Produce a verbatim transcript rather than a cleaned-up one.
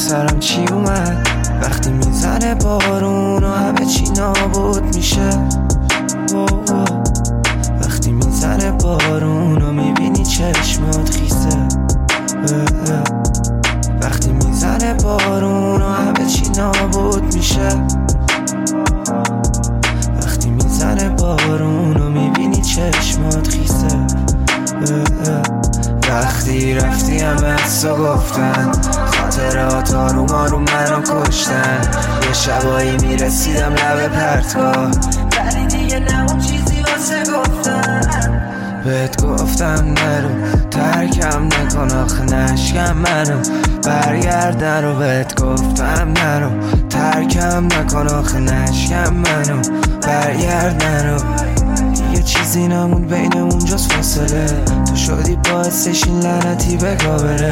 سرم چی اومد وقتی میزنه بارون و همه چی نابود میشه. وقتی میزنه بارون و میبینی چشمات خیسه. وقتی میزنه بارون و همه چی نابود میشه. وقتی میزنه بارون و میبینی چشمات خیسه. وقتی رفتی همه حسو گفتن، خاطرات آروم آروم منو کشتن. یه شبایی میرسیدم لب پرتگاه، ولی دیگه نه اون چیزی واسه گفتن. بهت گفتم نرو ترکم نکن آخه نشکم منو، برگردن رو بهت گفتم نرو ترکم نکن آخه نشکم منو، برگردن رو. یه چیزی نمون بینمون جز فاصله، تو شدی باعثش این لعنتی بگا بره.